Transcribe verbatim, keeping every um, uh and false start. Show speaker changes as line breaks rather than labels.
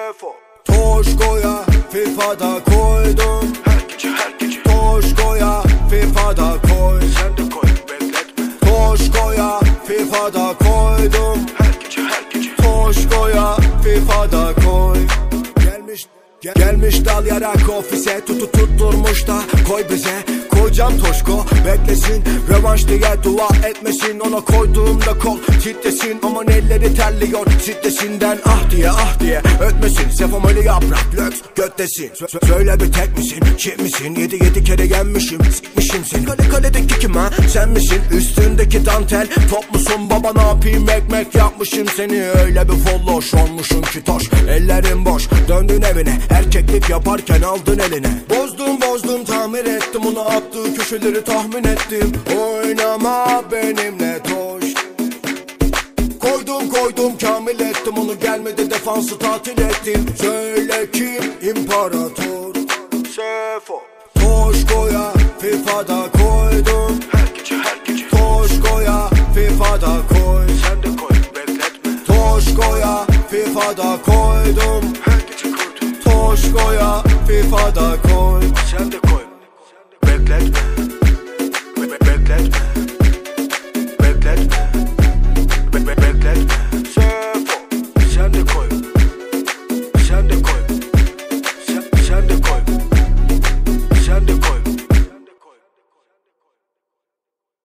Sefo. Toşko'ya FIFA'da koydum.
Her gece her gece
Toşko'ya FIFA'da koy.
sen de koy, bekletme.
Toşko'ya FIFA'da koydum.
Her gece her gece
Toşko'ya FIFA'da koy. Gelmiş gel, Gelmiş dal yarak ofise, tutu tutturmuş da koy bize. Koyacağım Toşko beklesin, rövanş diye dua etmesin. Ona koyduğumda kol titresin, aman elleri terliyor stresinden. Ah diye ah diye ötmesin, Sefomeli yaprak löks göttesin. Sö Söyle bir tek misin, çift misin? Yedi yedi kere yenmişim, sikmişim seni. Kale kaledeki kim ha, sen misin? Üstündeki dantel top musun baba, ne yapayım, ekmek yapmışım seni. Öyle bir folloş olmuşum ki toş, ellerin boş. Döndün evine, erkeklik yaparken aldın eline. Bozdum bozdum tamir ettim, onu attığı köşeleri tahmin ettim. Oynama benimle toş. Koydum koydum kamil ettim onu, gelmedi defansı tatil ettim. Söyle kim imparator? Sefo. Toşko'ya FIFA'da koydum.
her gece her gece
Toşko'ya FIFA'da koy.
sen de koy, bekletme.
Toşko'ya FIFA'da koydum.
Her gece koydum,
Toşko'ya FIFA'da koy.
sen de